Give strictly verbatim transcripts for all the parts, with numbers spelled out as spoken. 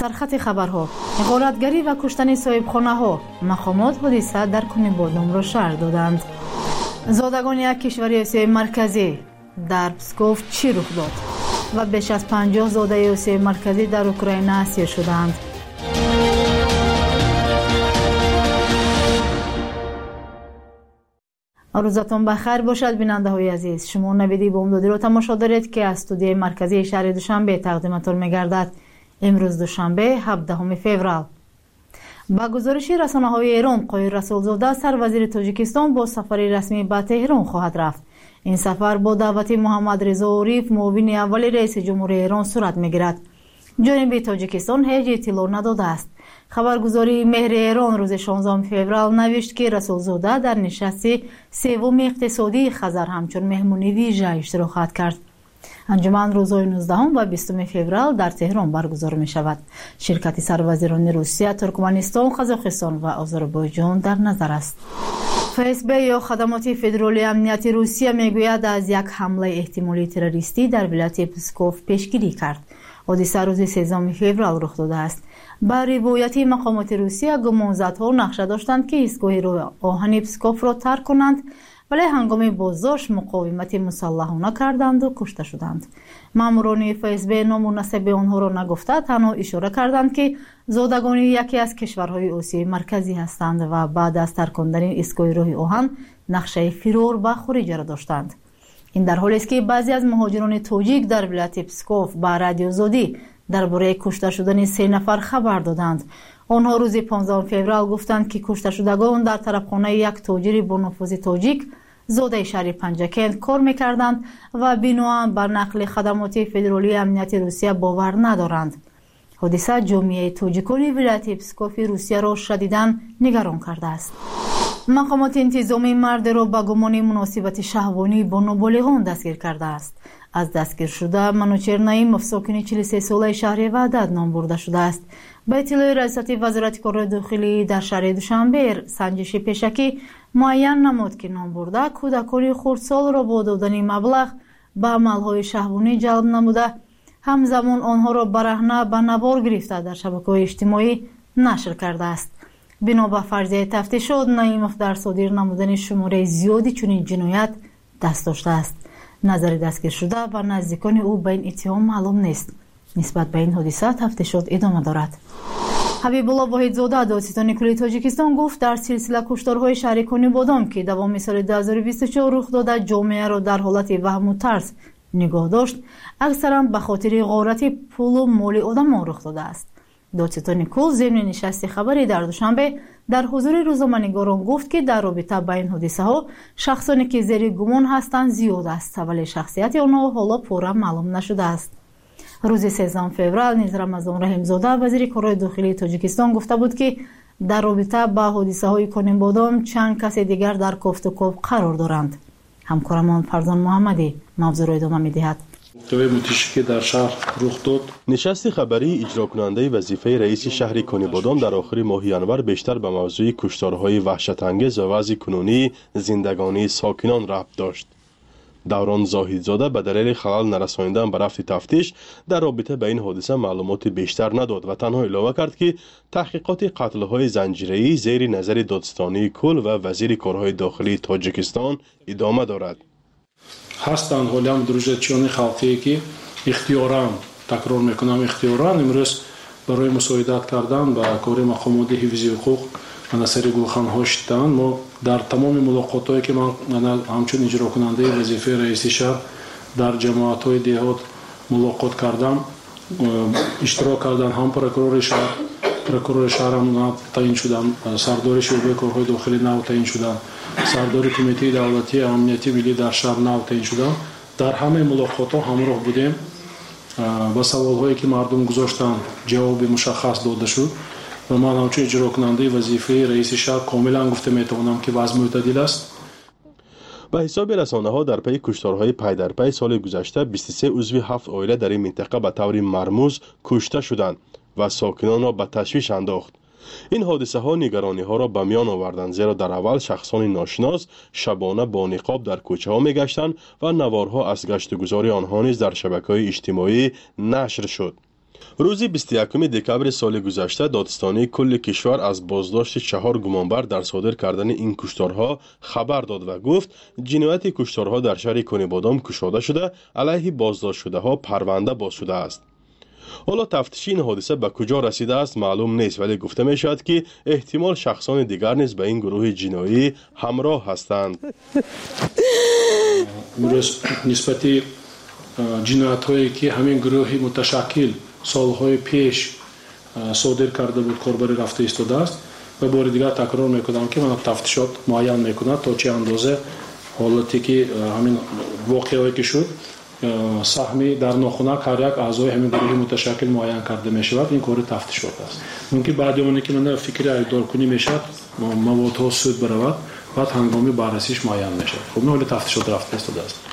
سرخط خبرها: غارتگری و کشتن صاحبخانه‌ها. مقامات حادثه در کنیبادام را شرح دادند. زادگان یک کشور آسیای مرکزی در پسکوف چی رخ داد؟ و بیش از پنجاه زاده آسیای مرکزی در اوکراین اسیر شدند. روزتان بخیر باشد بیننده های عزیز. شما نویدی بامدادی را تماشا دارید که از استودیوی مرکزی شهر دوشنبه تقدیمتان می‌گردد. امروز دوشنبه هفدهم فوریه. با گزارش رسانه‌های ایران، قایر رسولزاده سروزیر تاجیکستان با سفر رسمی به تهران خواهد رفت. این سفر با دعوت محمد رضا عریف معاون اول رئیس جمهور ایران صورت می‌گیرد. جانب تاجیکستان هیچ اطلاع نداده است. خبرگزاری مهر ایران روز شانزدهم فوریه نوشت که رسولزاده در نشست سوم اقتصادی خزر همچون مهمانی ویژه اشتراک خواهد کرد. انجمن روزهای نوزدهم و بیستم فوریه در تهران برگزار می شود. شرکت سروزیران روسیه، ترکمنستان، قزاقستان و آذربایجان در نظر است. فسب یا خدمات فدرالی امنیتی روسیه میگوید از یک حمله احتمالی تروریستی در ولایت پسکوف پیشگیری کرد. حادثه روز سیزدهم فوریه رخ داده است. با روایت مقامات روسیه، گمانزدها نقشه داشتند که ایستگاه راه آهن پسکوف را ترک کنند، ولی هنگام بازداشت مقاومت مسلحانه کردند و کشته شدند. ماموران اف اس بی نام و نسب آنها را نگفته، تنها اشاره کردند که زادگان یکی از کشورهای آسیای مرکزی هستند و بعد از ترک کردن ایستگاه راه آهن نقشه فرار و خروج را داشتند. این در حالی است که بعضی از مهاجران تاجیک در ولایت پسکوف با رادیو زودی درباره کشته شدن سه نفر خبر دادند. آنها روز پانزدهم فوریه گفتند که کشته شدگان در طرفخانه یک تاجر با نفوذ تاجیک زاده شهر پنجکند کار میکردند و بناهن بر نقل خدمات فدرالی امنیتی روسیه باور ندارند. حادثه جامعه تاجیکان ولایت پسکوف روسیه را شدیداً نگران کرده است. مقامات انتظامی مرد را به گمان مناسبت شهوانی با نابالغان دستگیر کرده است. از دستگیر شده منوچهر نعیمov ساکن چهل و سه ساله شهر وحدت نام برده شده است. به اطلاع رئیست وزارت کار داخلی در شهر دوشنبه، سنجش پیشکی معین نمود که نام برده کودکان خردسال را با دادن مبلغ به عملهای شهوانی جلب نموده، همزمان آنها را برهنه به نوار گرفته در شبکه‌های اجتماعی نشر کرده است. بنا به فرضیه تفتیشات، نعیمov در صادر نمودن شماره زیادی چنین جنایت دست داشته است. نظر دستگیر شده و نزدیکان او به این اتهام معلوم نیست. نسبت به این حادثه تفتیشات ادامه دارد. حبیب الله واحدزاده دادستان کلی تاجیکستان گفت در سلسله کشتارهای شهر کنیبادام که دوام سال دو هزار و بیست و چهار رخ داده، جامعه را در حالت وهم و ترس نگاه داشت، اکثرا به خاطر غارت پول و مال آدمان رخ داده است. دادستان کل ضمن نشست خبری در دوشنبه در حضور روزنامه‌نگاران گفت که در رابطه با این حادثه ها شخصانی که زیر گمان هستند زیاد است، ولی شخصیت آنها حالا پورا معلوم نشده است. روز سیزدهم فوریه نیز رمضان رحیمزاده وزیر کارهای داخلی تاجیکستان گفته بود که در رابطه با حادثه های کنیبادام چند کس دیگر در کوفت و کوب قرار دارند. همکارمان فرزان محمدی موضوع را ادامه می‌دهد. که در شهر رخ داد. نشست خبری اجرا کننده وظیفه رئیس شهر کنیبادام در آخر ماه ینور بیشتر به موضوع کشتارهای وحشت انگیز و وضع کنونی زندگانی ساکنان ربط داشت. دوران زاهدزاده به دلیل خلل نرسانیدن به رفت تفتیش در رابطه با این حادثه معلومات بیشتر نداد و تنها اعلام کرد که تحقیقات قتل‌های زنجیره‌ای زیر نظر دادستانی کل و وزیر کارهای داخلی تاجیکستان ادامه دارد. هستند حالی هم دروژتچیان خلقی که اختیاران تکرار میکنم اختیاران امروز برای مساعدت کردن با کار مقامات حفظی حقوق منصر گلخان‌ها شدن. ما در تمام ملاقات‌هایی که من همچون اجرا کننده وظیفه رئیس شهر در جماعت‌های دهات ملاقات کردم، اشتراک کردن. هم پروکورور شهر پروکورور شهر هم تعیین شدن، سردار شعبه کارهای داخلی نو تعیین شدن، سردار کمیته دولتی امنیتی ملی در شهر نو تعیین شدن. در همه ملاقات‌ها همراه بودیم. با سوال‌هایی که مردم گذاشتن جواب مشخص داده شد و من همچون اجرا کننده وظیفه رئیس شهر کاملا گفته میتوانم که وضع معتدل است. به حساب رسانه‌ها در پی کشتارهای پی در پی سال گذشته بیست و سه عضو هفت عائله در این منطقه به طور مرموز کشته شدند و ساکنان را به تشویش انداخت. این حادثه ها نگرانی ها را به میان آوردند، زیرا در اول شخصان ناشناس شبانه با نقاب در کوچه ها می گشتند و نوارها از گشت و گذار آنها نیز در شبکه‌های اجتماعی نشر شد. روز بیست و یکم دکامبر سال گذشته دادستانی کل کشور از بازداشت چهار گمانبر در صادر کردن این کشتارها خبر داد و گفت جنایت کشتارها در شهر کنیبادام گشوده شده، علیه بازداشت شده ها پرونده باز شده است. حالا تفتیش این حادثه به کجا رسیده است معلوم نیست، ولی گفته می شود که احتمال شخصان دیگر نیز به این گروه جنایی همراه هستند. نسبت جنایت هایی که همین گروه متشکل سالهای پیش صادر کرده بود کاربری رفته ایستاده است و بار دیگر تکرار میکنم که من تفتیشات معین میکنه تا چه اندازه حالتی که همین واقعی که شد سهمی در ناخونک هر یک اعضای همین گروه متشکل معین کرده میشود. این کار تفتیشات است. ممکن بعد اونی که من فکر ایدار کنی میشد موادها سود برود بعد هنگامی بررسیش معین میشد. خب نه تفتیشات رفته ایستاده است.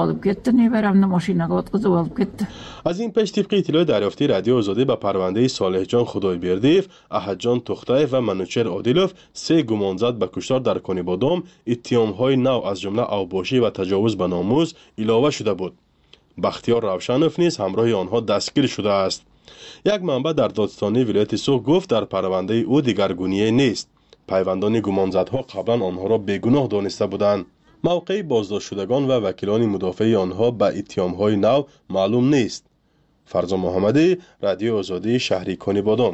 از این پیش طبق اطلاع دریافتی رادیو آزادی به پرونده صالح جان خدایبردیف، احد جان تختایف و منوچهر عادلوف سه گمانزد به کشتار در کنیبادام اتهام‌های نو از جمله اوباشی و تجاوز به ناموس علاوه شده بود. بختیار روشنوف نیز همراه آنها دستگیر شده است. یک منبع در دادستانی ولایت سوخ گفت در پرونده او دیگرگونی نیست. پیوندان گمانزدها قبلا آنها را بیگناه دانسته بودند. موقع بازداشت شدگان و وکیلان مدافع آنها به اتهام‌های نو معلوم نیست. فرزان محمدی، رادیو آزادی، شهر کنیبادام.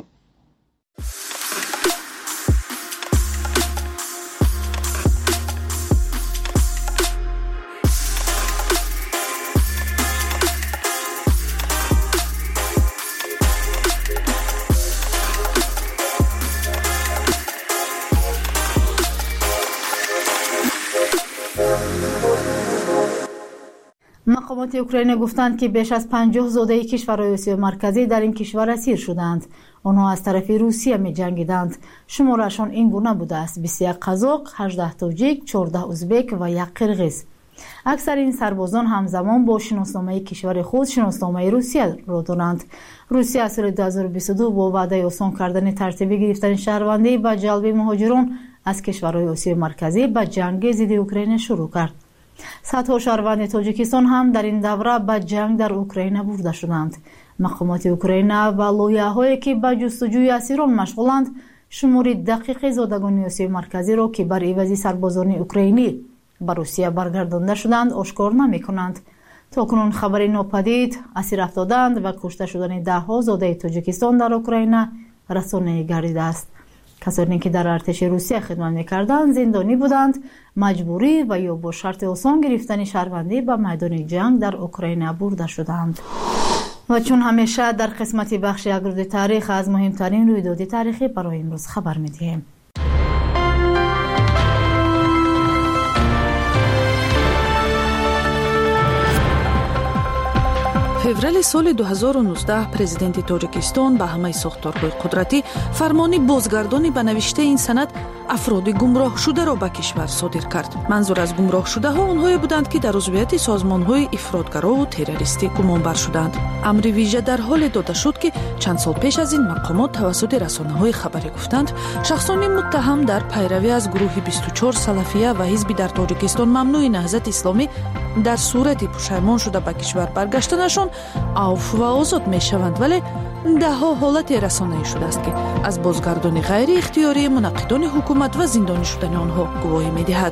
مقامات اوکراین گفتند که بیش از پنجاه زاده کشورهای آسیای مرکزی در این کشور اسیر شدند. آنها از طرف روسیه می جنگیدند. شمارشان این گونه بوده است: بیست و یک قزاق، هجده تاجیک، چهارده ازبک و یک قرغیز. اکثر این سربازان همزمان با شناسنامه کشور خود شناسنامه روسیه را دارند. روسیه از سال دو هزار و بیست و دو با وعده آسان کردن ترتیبی گرفتن شهروندی و جلب مهاجران از کشورهای آسیای مرکزی به جنگ ضد اوکراین شروع کرد. صدها شهروند تاجیکستان هم در این دوره به جنگ در اوکراین برده شدند. مقامات اوکراین و لویه‌هایی که به جستجوی اسیران مشغولند شماری دقیق زادگان آسیای مرکزی را که بر عوض سربازان اوکراینی به روسیه برگردانده شدند آشکار نمی‌کنند. تاکنون خبری ناپدید اسیر افتادند و کشته شدن ده‌ها زاده تاجیکستان در اوکراین رسانه‌ای گردیده است. کسانی که در ارتش روسیه خدمت می‌کردند زندانی بودند، مجبوری و یا با شرط آسان گرفتن شهروندی به میدان جنگ در اوکراین برده شدند. و چون همیشه در قسمت بخش اگرود تاریخ از مهمترین رویداد تاریخی برای امروز خبر می‌دهیم. феврали соли ду ҳазору нуздаҳ президенти тоҷикистон ба ҳамаи сохторҳои қудратӣ фармони бозгардони ба навиштаи ин санад афроди гумроҳшударо ба кишвар содир кард. манзур аз гумроҳшудаҳо онҳое буданд ки дар узвияти созмонҳои ифротгарову террористӣ гумонбар шуданд. амри вижа дар ҳоле дода шуд ки чанд сол пеш аз ин мақомот тавассути расонаҳои хабарӣ гуфтанд шахсони муттаҳам дар пайравӣ аз гурӯҳи бисту чор салафия ва ҳизби дар тоҷикистон мамнӯи наҳзати исломӣ дар сурати пушаймон шуда ба кишвар баргаштанашон авф ва озод мешаванд, вале даҳҳо ҳолати расонаӣ шудааст ки аз бозгардони ғайриихтиёрии мунаққидони ҳукумат ва зиндонӣ шудани онҳо гувоҳӣ медиҳад.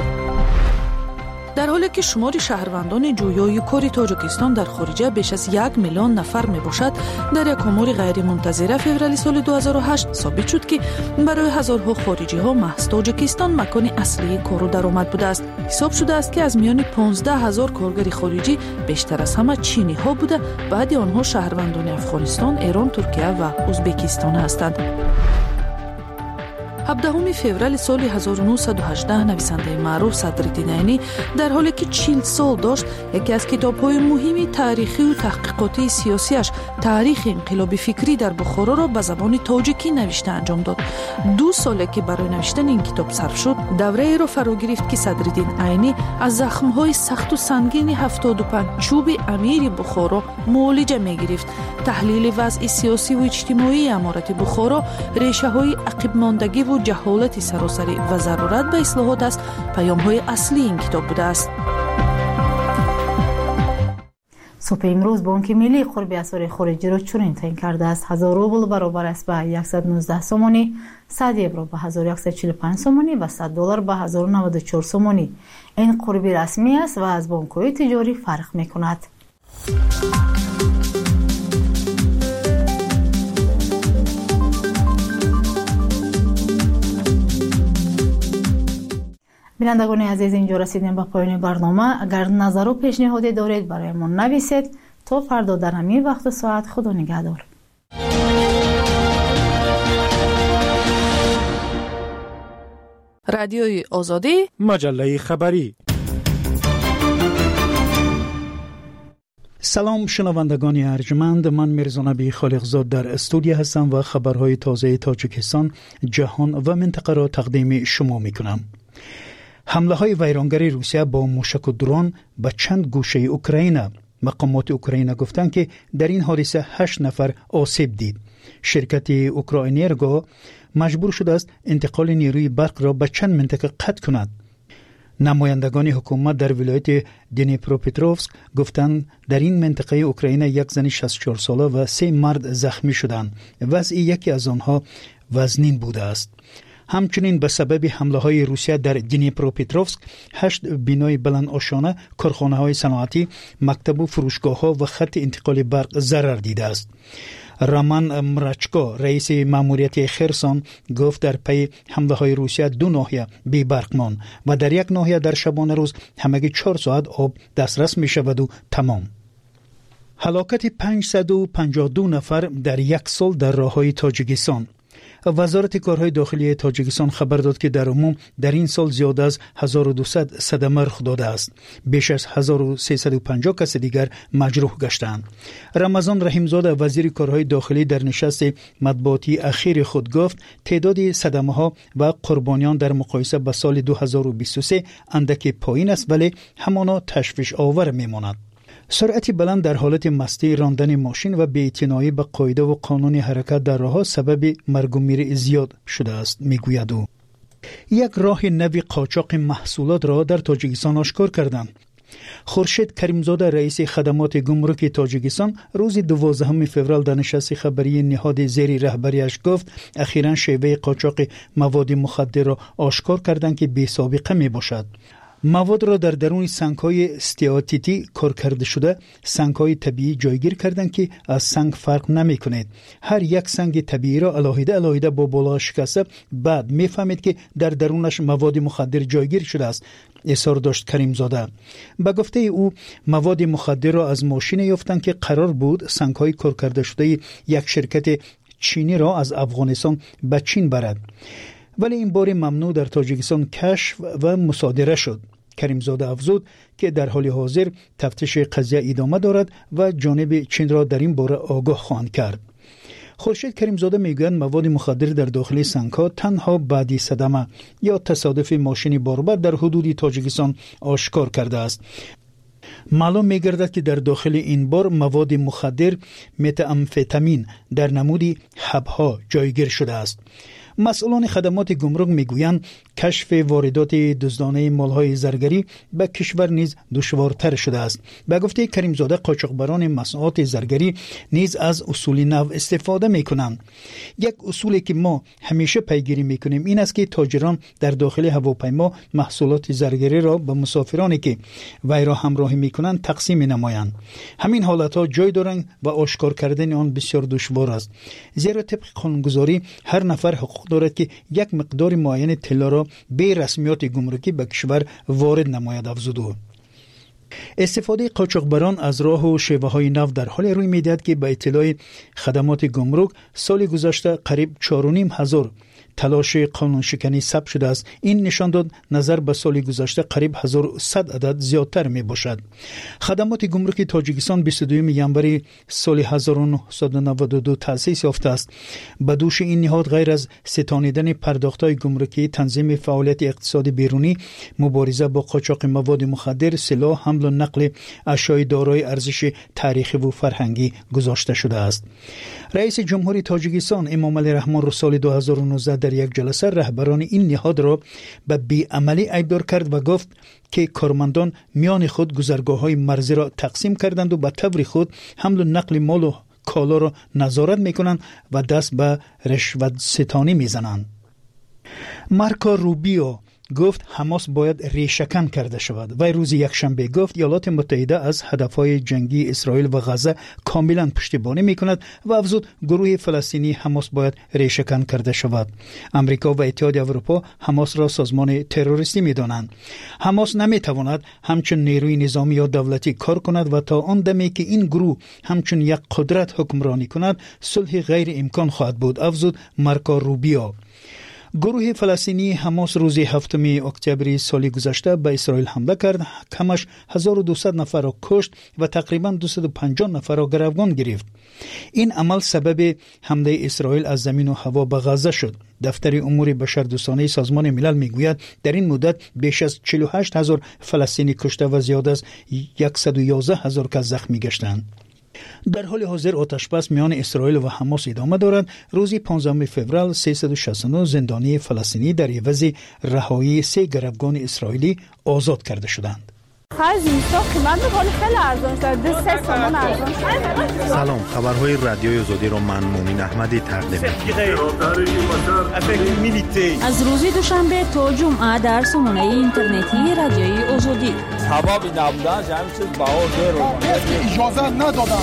дар ҳоле ки шумори шаҳрвандони ҷӯёи кори тоҷикистон дар хориҷа беш аз як миллион нафар мебошад, дар як омори ғайримунтазира феврали соли ду ҳазору ҳашт собит шуд ки барои ҳазорҳо хориҷиҳо маҳз тоҷикистон макони аслии кору даромад будааст. ҳисоб шудааст ки аз миёни понздаҳ ҳазор коргари хориҷӣ бештар аз ҳама чиниҳо буда, баъди онҳо шаҳрвандони афғонистон, эрон, туркия ва ӯзбекистон ҳастанд. ҳабдаҳуми феврали соли ҳазору нуҳсаду ҳаждаҳ нависандаи маъруф Садриддин Айнӣ дар ҳоле ки чил сол дошт, яке аз китобҳои муҳими таърихию таҳқиқотии сиёсияш таърихи инқилоби фикрӣ дар Бухороро ба забони тоҷикӣ навишта анҷом дод. ду соле ки барои навиштани ин китоб сарф шуд, давраеро фаро гирифт ки Садриддин Айнӣ аз захмҳои сахту сангини ҳафтоду панҷчӯби амири Бухоро муолиҷа мегирифт. таҳлили вазъи сиёсиву иҷтимоии аморати Бухоро решаҳои ақибмондагиву ҷаҳолати саросарӣ ва зарурат ба ислоҳот аст паёмҳои аслии ин китоб будааст. صبح امروز بانک ملی قرب اسعار خارجی را چنین تعیین کرده است: هزار روبل برابر است به صد و نوزده سومانی، صد یورو به هزار و صد و چهل و پنج سومانی و صد دلار به هزار و نود و چهار سومانی. این قرب رسمی است و از بانک‌های تجاری فرق می‌کند. بینندگان عزیز، اینجا رسیدیم به پایان برنامه. اگر نظر و پیشنهادی دارید برایمان نویسید. تا فردا در همین وقت و ساعت، خدا نگهدار. رادیوی آزادی، مجله خبری. سلام شنوندگان ارجمند، من میرزا نبی خالقزاد در استودیو هستم و خبرهای تازه تاجیکستان، جهان و منطقه را تقدیم شما میکنم. حمله های ویرانگری روسیه با موشک و درون به چند گوشه اوکراین. مقامات اوکراین گفتند که در این حادثه هشت نفر آسیب دید. شرکت اوکراینرگو مجبور شده است انتقال نیروی برق را به چند منطقه قطع کند. نمایندگان حکومت در ولایت دنیپروپتروفسک گفتند در این منطقه اوکراین یک زن شصت و چهار ساله و سه مرد زخمی شدند. وضع یکی از آنها وزنین بوده است. همچنین به سبب حمله های روسیه در دنیپروپتروفسک هشت بینای بلند آشانه، کارخانه های صنعتی، مکتب و فروشگاه ها و خط انتقال برق ضرر دیده است. رامان مرچکو رئیس ماموریت خرسون گفت در پی حمله های روسیه دو ناحیه بی برق ماند و در یک ناحیه در شبانه روز همگی چهار ساعت آب دسترس می شود و تمام. هلاکت پانصد و پنجاه و دو نفر در یک سال در راههای تاجیکستان. وزارت کارهای داخلی تاجیکستان خبر داد که در عموم در این سال زیاد از هزار و دویست صدمه رخ داده است. بیش از هزار و سیصد و پنجاه کس دیگر مجروح گشتند. رمضان رحیمزاده وزیر کارهای داخلی در نشست مطبوعاتی اخیر خود گفت تعداد صدمه ها و قربانیان در مقایسه با سال دو هزار و بیست و سه اندک پایین است، ولی همانا تشویش آور میماند. سرعت بلند در حالت مستی، راندن ماشین و بی‌اعتنایی به قاعده و قانون حرکت در راه سبب مرگ و میر زیاد شده است، میگوید او. یک راه نوی قاچاق محصولات را در تاجیکستان آشکار کردند. خورشید کریمزاده رئیس خدمات گمرک تاجیکستان روز دوازدهم فوریه در نشست خبری نهاد زیر رهبریش گفت اخیراً شیوه قاچاق مواد مخدر را آشکار کردند که بی سابقه می باشد. مواد را در درون سنگ‌های استیاتیتی کار کرده شده، سنگ‌های طبیعی جایگیر کردند که از سنگ فرق نمی‌کند. هر یک سنگ طبیعی را علاوه علاوه با بالا شکسته، بعد می‌فهمید که در درونش مواد مخدر جایگیر شده است، اظهار داشت کریمزاده. به گفته او مواد مخدر را از ماشین یافتند که قرار بود سنگ‌های کار کرده شده یک شرکت چینی را از افغانستان به چین برد، ولی این بار ممنوع در تاجیکستان کشف و مصادره شد. کریمزاده افزود که در حال حاضر تفتیش قضیه ادامه دارد و جانب چین را در این باره آگاه خواهند کرد. خورشید کریمزاده میگوید مواد مخدر در داخل سنگ‌ها تنها بعدی صدمه یا تصادف ماشین باربر در حدود تاجیکستان آشکار کرده است. معلوم می‌گردد که در داخل این بار مواد مخدر متامفتامین در نمودی حب‌ها جایگیر شده است. مسئولان خدمات گمرک میگویند کشف واردات دزدانه مالهای زرگری به کشور نیز دشوارتر شده است. به گفته کریمزاده قاچاقبران مصنوعات زرگری نیز از اصول نو استفاده میکنند. یک اصولی که ما همیشه پیگیری میکنیم این است که تاجران در داخل هواپیما محصولات زرگری را به مسافرانی که وی را همراهی میکنند تقسیم نمایند. همین حالتها جای دارند و آشکار کردن آن بسیار دشوار است، زیرا طبق قانونگذاری هر نفر حقوق دارد که یک مقدار معین طلا را به رسمیات گمرکی به کشور وارد نماید، افزود او. استفاده قاچاقبران از راه و شیوه های نو در حال روی میدهد که به اطلاع خدمات گمرک سال گذشته قریب چهار و نیم هزار تلاش قانون شکنی ثبت شده است. این نشان داد نظر به سال گذشته قریب هزار و صد عدد زیادتر می باشد. خدمات گمرک تاجیکستان بیست و دوم ژانویه سال هزار و نهصد و نود و دو تأسیس یافته است. به دوش این نهاد غیر از ستانیدن پرداخت‌های گمرکی، تنظیم فعالیت اقتصادی بیرونی، مبارزه با قاچاق مواد مخدر، سلاح، حمل و نقل اشیاء دارای ارزش تاریخی و فرهنگی گذاشته شده است. رئیس جمهوری تاجیکستان امام علی رحمان رو سال دو هزار و نوزده در در یک جلسه رهبران این نهاد را به بیعملی ایبدار کرد و گفت که کارمندان میان خود گذرگاه‌های مرزی را تقسیم کردند و به طور خود حمل و نقل مال و کالا را نظارت میکنند و دست به رشوت ستانی میزنند. مارکو روبیو گفت حماس باید ریشه‌کن کرده شود. وی روز یکشنبه گفت ایالات متحده از هدفهای جنگی اسرائیل و غزه کاملا پشتیبانی میکند و افزود گروه فلسطینی حماس باید ریشه‌کن کرده شود. امریکا و اتحاد اروپا حماس را سازمان تروریستی میدانند. حماس نمیتواند همچون نیروی نظامی یا دولتی کار کند و تا آن دمی که این گروه همچون یک قدرت حکمرانی کند صلح غیر امکان خواهد بود، افزود مارکو روبیو. گروه فلسطینی حماس روز هفتم اکتبر سال گذشته به اسرائیل حمله کرد، کمش هزار و دویست نفر را کشت و تقریبا دویست و پنجاه نفر را گروگان گرفت. این عمل سبب حمله اسرائیل از زمین و هوا به غزه شد. دفتر امور بشردوستانه سازمان ملل میگوید در این مدت بیش از چهل و هشت هزار فلسطینی کشته و زیاد از صد و یازده هزار کس زخمی گشتند. در حال حاضر آتشبس میان اسرائیل و حماس ادامه دارد. روز پانزدهم فوریه سیصد و شصت و نه زندانی فلسطینی در عوض رهایی سه گروگان اسرائیلی آزاد کرده شدند. سلام، خبرهای رادیوی آزادی را من مومن احمدی تقدیم می‌کنم. از روز دوشنبه تا جمعه در سامانه اینترنتی رادیوی آزادی. سبب نبودن همین چیز باور رو اجازه ندادن.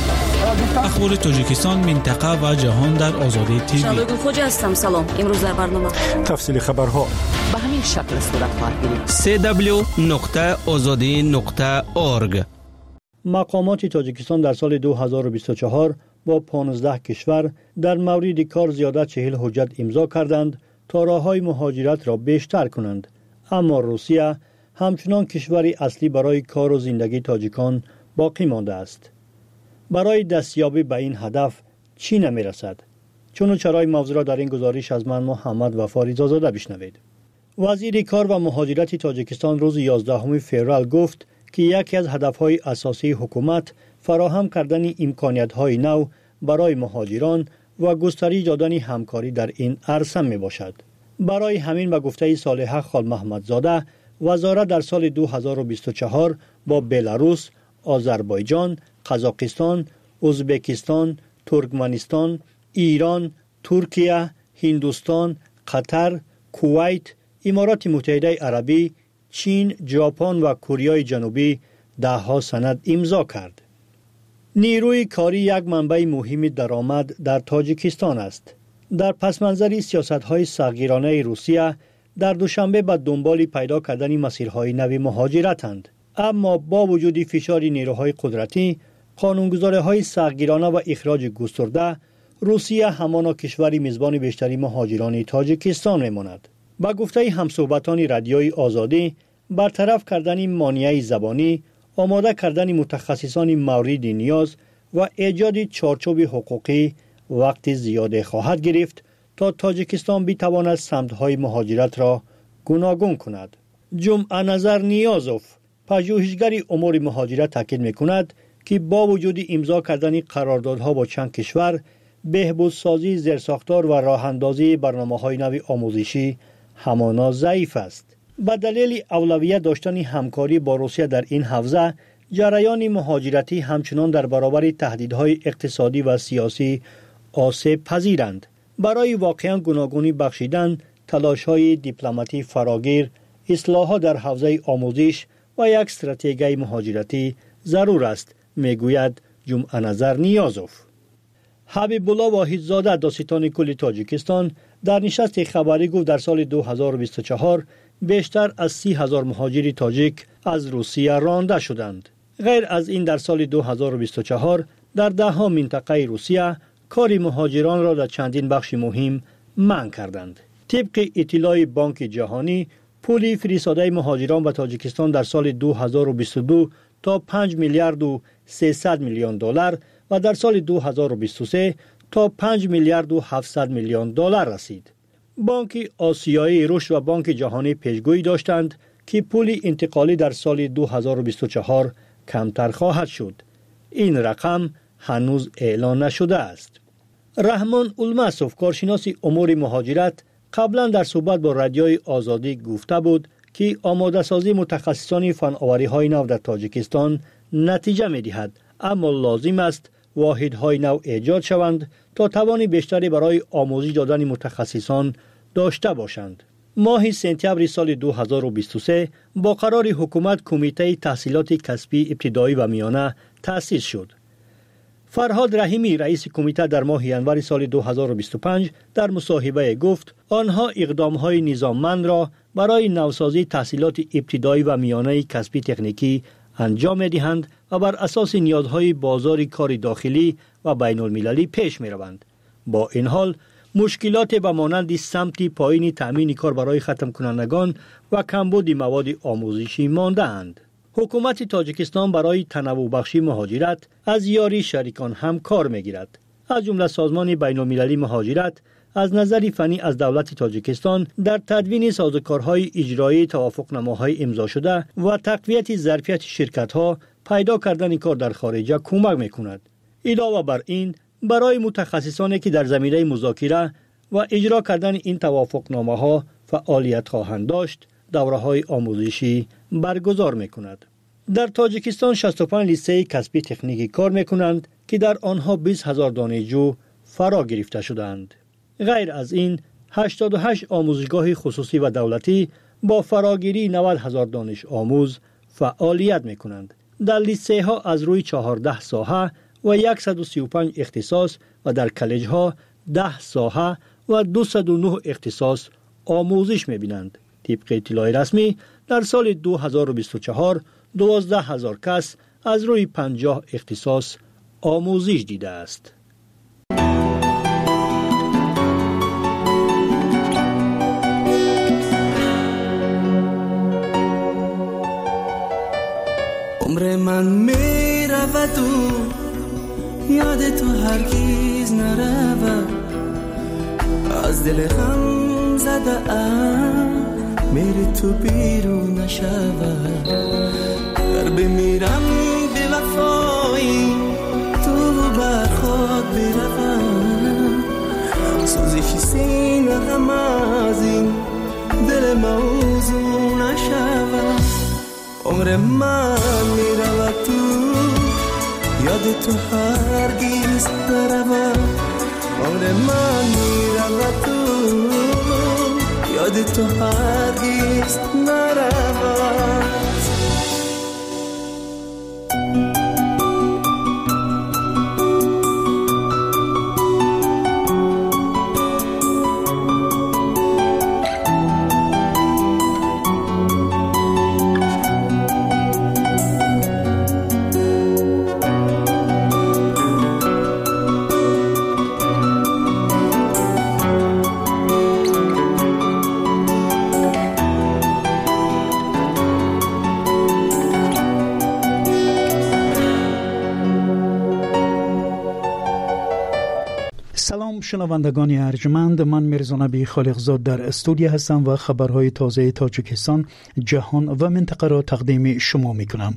اخبار تاجیکستان، منطقه و جهان در آزادی تیوی. شادو خوجا هستم. سلام. امروز در برنامه تفصیل خبرها به همین شکل صورت خواهد گرفت. دبلیو دبلیو دبلیو نقطه آزادی نقطه اورگ. مقامات تاجیکستان در سال دو هزار و بیست و چهار با پانزده کشور در مورد کار زیاده چهل حجت امضا کردند تا راههای مهاجرت را بیشتر کنند. اما روسیه همچنان کشوری اصلی برای کار و زندگی تاجیکان باقی مانده است. برای دستیابی به این هدف چی نمی رسد؟ چون و چرای موضوع را در این گزارش از من محمد وفا رضازاده بشنوید. وزیر کار و مهاجرت تاجیکستان روز یازدهم فوریه گفت که یکی از هدفهای اساسی حکومت فراهم کردن امکانیت‌های نو برای مهاجران و گسترش دادن همکاری در این عرصه می باشد. برای همین به گفته صالحه خال محمدزاده، وزارت در سال دو هزار و بیست و چهار با بلاروس، آذربایجان، قزاقستان، ازبکستان، ترکمنستان، ایران، ترکیه، هندوستان، قطر، کویت، امارات متحده عربی، چین، ژاپن و کره جنوبی ده ها سند امضا کرد. نیروی کاری یک منبع مهم درآمد در تاجیکستان است. در پس منظر سیاست‌های صغیرانه روسیه در دوشنبه به دنبال پیدا کردن مسیرهای نوی مهاجرتند. اما با وجود فشار نیروهای قدرتی، قانونگذاری‌های صغیرانه و اخراج گسترده، روسیه همانا کشوری میزبان بیشتری مهاجران تاجیکستان میماند. با گفته همصحبتان رادیوی آزادی، برطرف کردن مانع زبانی، آماده کردن متخصصان مورد نیاز و ایجاد چارچوب حقوقی وقت زیاد خواهد گرفت تا تاجیکستان بتواند سمت‌های مهاجرت را گوناگون کند. جمعه نظر نیازوف، پژوهشگر امور مهاجرت تاکید می‌کند که با وجود امضا کردن قراردادها با چند کشور، بهبودسازی زیرساختار و راه‌اندازی برنامه‌های نوی آموزشی همانا ضعیف است. به دلیل اولویت داشتن همکاری با روسیه در این حوزه، جریان مهاجرتی همچنان در برابر تهدیدهای اقتصادی و سیاسی آسیب پذیرند. برای واقعاً گوناگونی بخشیدن، تلاش‌های دیپلماتی فراگیر، اصلاحات در حوزه آموزش و یک استراتژی مهاجرتی ضرور است، میگوید جمعه نظر نیازوف. حبیب الله واحدزاده، داستان کل تاجیکستان، در نشست خبری گفت در سال دو هزار و بیست و چهار بیشتر از سی هزار مهاجر تاجیک از روسیه رانده شدند. غیر از این در سال دو هزار و بیست و چهار در ده ها منطقه روسیه کار مهاجران را در چندین بخش مهم منع کردند. طبق اطلاع بانک جهانی، پول فرستاده مهاجران به تاجیکستان در سال دو هزار و بیست و دو تا پنج میلیارد و سیصد میلیون دلار و در سال دو هزار و بیست و سه تا پنج میلیارد و هفتصد میلیون دلار رسید. بانک آسیایی رشد و بانک جهانی پیشگویی داشتند که پول انتقالی در سال دو هزار و بیست و چهار کمتر خواهد شد. این رقم هنوز اعلان نشده است. رحمان اولماسوف کارشناس امور مهاجرت قبلا در صحبت با رادیوی آزادی گفته بود که آماده سازی متخصصان فناوری های نو در تاجیکستان نتیجه می دهد، اما لازم است واحدهای نو ایجاد شوند تا توان بیشتری برای آموزش دادن متخصصان داشته باشند. ماه سپتامبر سال دو هزار و بیست و سه با قرار حکومت کمیته تحصیلات کسبی ابتدایی و میانه تأسیس شد. فرهاد رحیمی رئیس کمیته در ماه ژانویه سال دو هزار و بیست و پنج در مصاحبه گفت آنها اقدام‌های نظاممند را برای نوسازی تحصیلات ابتدایی و میانه کسبی تکنیکی انجام می‌دهند و بر اساس نیازهای بازار کار داخلی و بین المللی پیش می‌روند. با این حال مشکلات به مانند سمت پایین تأمین کار برای ختم کنندگان و کمبود مواد آموزشی مانده‌اند. حکومت تاجیکستان برای تنوع بخشی مهاجرت از یاری شریکان هم کار می‌گیرد. از جمله سازمان بین المللی مهاجرت از نظر فنی از دولت تاجیکستان در تدوین سازوکارهای اجرایی توافقنامه‌های امضا شده و تقویت ظرفیت شرکت‌ها پیدا کردن کار در خارج کمک می‌کند. علاوه بر این برای متخصصانی که در زمینه مذاکره و اجرا کردن این توافقنامه‌ها فعالیت خواهند داشت، دوره‌های آموزشی برگزار می‌کند. در تاجیکستان شصت و پنج لیسه کسبی تکنیکی کار می‌کنند که در آنها بیست هزار دانشجو فرا گرفته شدند. غیر از این هشتاد و هشت آموزشگاه خصوصی و دولتی با فراگیری نود هزار دانش آموز فعالیت می‌کنند. در لیسه ها از روی چهارده ساحه و صد و سی و پنج اختصاص و در کالج ها ده ساحه و دویست و نه اختصاص آموزش می‌بینند. طبق اطلاع رسمی در سال دو هزار و بیست و چهار دوازده هزار کس از روی پنجاه اختصاص آموزش دیده است. عمر من می رود و یاد تو هرگز نرود، از دل غم زده ام میری تو بیرون نشود. در بمیرم به وفایی تو بر خود بروم، سوزش سینه غم از این دل موضوع نشود. عمر من میرود تو یاد تو هرگز نرود. عمر من میرود تو یاد تو هرگز نرود. سلام شنوندگان ارجمند، من میرزا نبی خالقزاد در استودیو هستم و خبرهای تازه تاجیکستان، جهان و منطقه را تقدیم شما میکنم.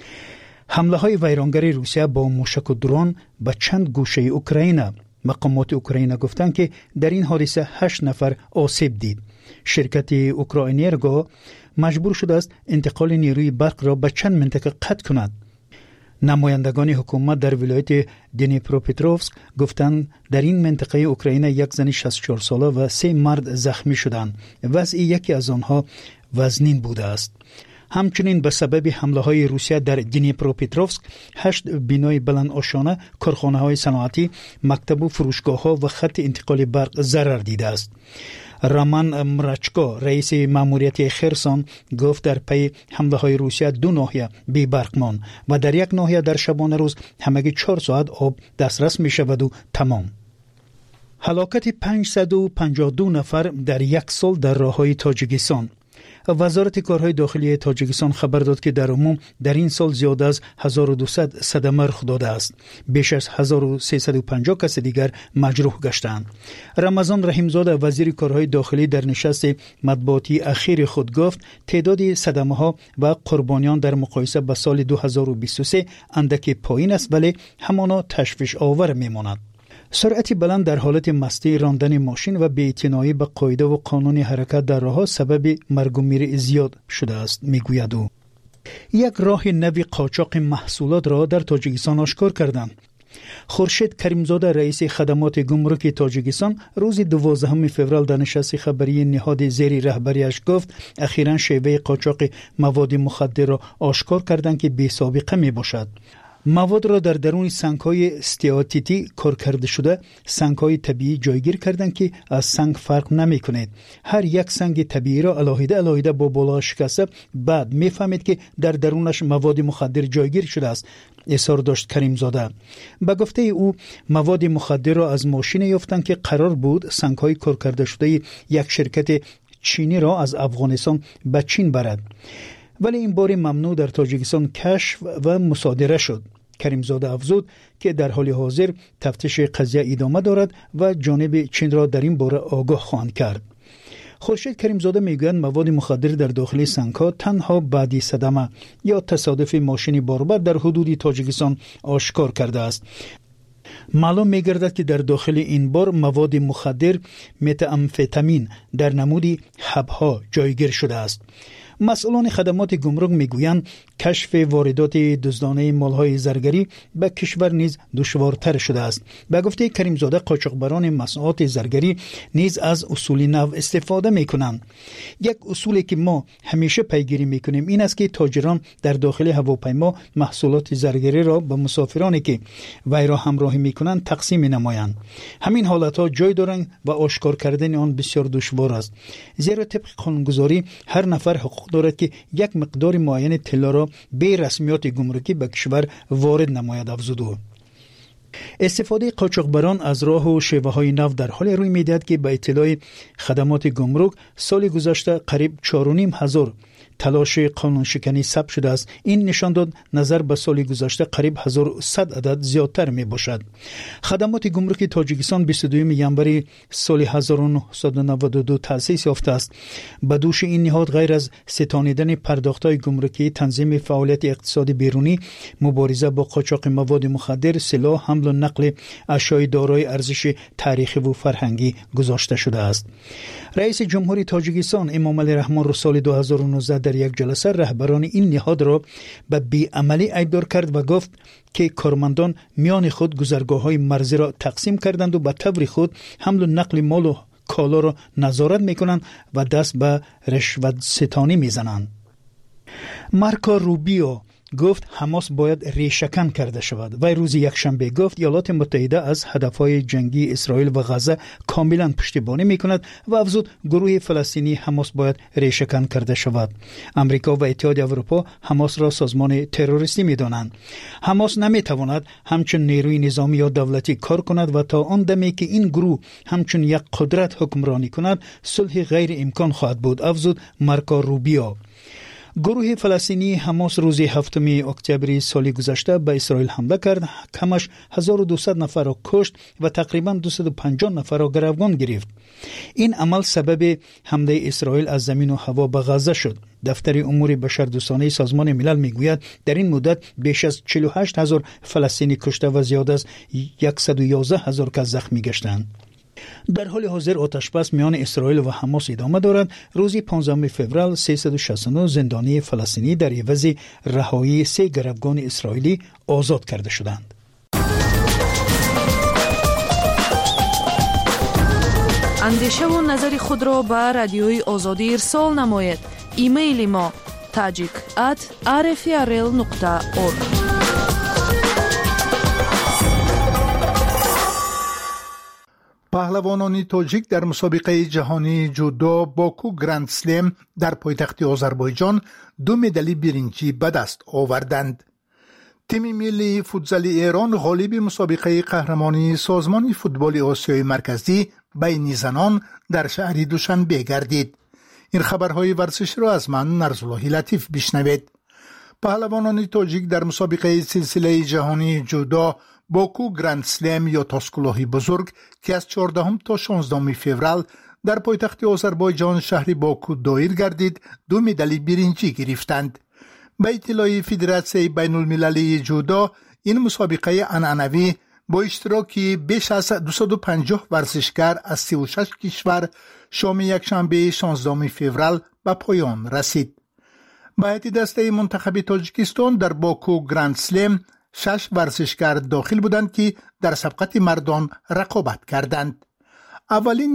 حمله های ویرانگری روسیه با موشک و درون به چند گوشه اوکراین. مقامات اوکراین گفتند که در این حادثه هشت نفر آسیب دید. شرکت اوکراینرگو مجبور شده است انتقال نیروی برق را به چند منطقه قطع کند. نمایندگان حکومت در ولایت دنیپروپتروفسک گفتند در این منطقه اوکراین یک زن شصت و چهار ساله و سه مرد زخمی شدند. وضع یکی از آنها وزنین بوده است. همچنین به سبب حمله های روسیه در دنیپروپتروفسک هشت بنای بلند آشانه، کارخانه های صنعتی، مکتب و فروشگاه ها و خط انتقال برق ضرر دیده است. رامان مرچکو رئیس ماموریت خرسون گفت در پی حمله های روسیه دو ناحیه بی برق ماند و در یک ناحیه در شبانه روز همگی چهار ساعت آب دسترس می شود و تمام. هلاکت پانصد و پنجاه و دو نفر در یک سال در راههای تاجیکستان. وزارت کارهای داخلی تاجیکستان خبر داد که در عموم در این سال زیاده از هزار و دویست صدمه رخ داده است. بیش از هزار و سیصد و پنجاه کس دیگر مجروح گشتند. رمضان رحیمزاده وزیر کارهای داخلی در نشست مطبوعاتی اخیر خود گفت تعداد صدمه ها و قربانیان در مقایسه با سال دو هزار و بیست و سه اندکی پایین است، ولی همانا تشویش آور میماند. سرعت بلند در حالت مستی، راندن ماشین و بی‌اعتنایی به قاعده و قانون حرکت در راه‌ها سبب مرگ و میر زیاد شده است، میگوید او. یک راه نوی قاچاق محصولات را در تاجیکستان آشکار کردند. خورشید کریمزاده رئیس خدمات گمرک تاجیکستان روز دوازدهم فوریه در نشست خبری نهاد زیر رهبریش گفت اخیراً شیوه قاچاق مواد مخدر را آشکار کردند که بی سابقه می باشد. مواد را در درون سنگ‌های استیاتیتی کار کرده شده، سنگ‌های طبیعی جایگیر کردند که از سنگ فرق نمی‌کند. هر یک سنگ طبیعی را علاوه علاوه با بالا شکسته، بعد می‌فهمید که در درونش مواد مخدر جایگیر شده است. اصرار داشت کریمزاده. به گفته او مواد مخدر را از ماشین یافتند که قرار بود سنگ‌های کار کرده شده یک شرکت چینی را از افغانستان به چین برد. ولی این بار ممنوع در تاجیکستان کشف و مصادره شد. کریمزاده افزود که در حال حاضر تفتیش قضیه ادامه دارد و جانب چین را در این باره آگاه خواهند کرد. خورشید کریمزاده میگوید مواد مخدر در داخل سنگ‌ها تنها بعدی صدمه یا تصادف ماشین باربر در حدود تاجیکستان آشکار کرده است. معلوم می‌گردد که در داخل این بار مواد مخدر متامفتامین در نمودی حب‌ها جایگیر شده است. مسئولان خدمات گمرک میگویند کشف واردات دزدانه مالهای زرگری به کشور نیز دشوارتر شده است. به گفته کریمزاده قاچاقبران مصنوعات زرگری نیز از اصول نو استفاده میکنند. یک اصولی که ما همیشه پیگیری میکنیم این است که تاجران در داخل هواپیما محصولات زرگری را به مسافرانی که وی را همراهی میکنند تقسیم نمایند. همین حالتها جای دارند و آشکار کردن آن بسیار دشوار است، زیرا طبق قانونگذاری هر نفر حقوق دارد که یک مقدار معین طلا را به رسمیات گمرکی به کشور وارد نماید، افزود او. استفاده قاچاقبران از راه و شیوه های نو در حال روی میدهد که به اطلاع خدمات گمرک سال گذشته قریب چهار و نیم هزار تلاش قانون شکنی ثبت شده است. این نشان داد نظر به سال گذشته قریب هزار و صد عدد زیادتر می باشد. خدمات گمرک تاجیکستان بیست و دوم ژانویه سال هزار و نهصد و نود و دو تأسیس یافته است. به دوش این نهاد غیر از ستانیدن پرداخت‌های گمرکی، تنظیم فعالیت اقتصادی بیرونی، مبارزه با قاچاق مواد مخدر، سلاح، حمل و نقل اشیاء دارای ارزش تاریخی و فرهنگی گذاشته شده است. رئیس جمهوری تاجیکستان امامعلی رحمان رو سال دو هزار و نوزده در یک جلسه رهبران این نهاد را به بی‌عملی ایدار کرد و گفت که کارمندان میان خود گذرگاه‌های مرزی را تقسیم کردند و به طور خود حمل و نقل مال و کالا را نظارت می‌کنند و دست به رشوت ستانی می‌زنند. مارکو روبیو گفت حماس باید ریشه‌کن کرده شود. و روز یکشنبه گفت ایالات متحده از هدفهای جنگی اسرائیل و غزه کاملا پشتیبانی میکند و افزود گروه فلسطینی حماس باید ریشه‌کن کرده شود. امریکا و اتحاد اروپا حماس را سازمان تروریستی میدانند. حماس نمیتواند همچون نیروی نظامی یا دولتی کار کند و تا آن دمی که این گروه همچون یک قدرت حکمرانی کند صلح غیر امکان خواهد بود، افزود مارکو روبیو. گروه فلسطینی حماس روز هفتم اکتبر سال گذشته به اسرائیل حمله کرد، کمش هزار و دویست نفر را کشت و تقریبا دویست و پنجاه نفر را گروگان گرفت. این عمل سبب حمله اسرائیل از زمین و هوا به غزه شد. دفتر امور بشردوستانه سازمان ملل میگوید در این مدت بیش از چهل و هشت هزار فلسطینی کشته و زیاد از صد و یازده هزار کس زخمی گشتند. در حال حاضر آتشبس میان اسرائیل و حماس ادامه دارد. روز پانزدهم فوریه سیصد و شصت و نه زندانی فلسطینی در عوض رهایی سه گروگان اسرائیلی آزاد کرده شدند. اندیشه و نظر خود را به رادیوی آزادی ارسال نمایید. ایمیل ما tajik at r f r l nokta org. پهلوانان تاجیک در مسابقه جهانی جودو باکو گرند سلم در پایتخت آذربایجان دو مدال برنجی به دست آوردند. تیم ملی فوتزال ایران غالب مسابقه قهرمانی سازمان فوتبال آسیای مرکزی بین زنان در شهر دوشنبه گردید. این خبرهای ورزش را از من نرزالله لطیف بشنوید. پهلوانان تاجیک در مسابقه سلسله جهانی جودو باکو گرند سلم یا تاسکلاهی بزرگ که از چهاردهم تا شانزدهم فوریه در پایتخت آذربایجان شهر باکو دایر گردید دو مدال برنجی گرفتند. به اطلاع فدراسیون بین المللی جودو این مسابقه عنعنوی با اشتراک بیش از دویست و پنجاه ورزشکار از سی و شش کشور شام یکشنبه شانزدهم فوریه به پایان رسید. به هیئت دسته منتخب تاجیکستان در باکو گرند سلم شش ورزشکار داخل بودند که در سبقت مردان رقابت کردند. اولین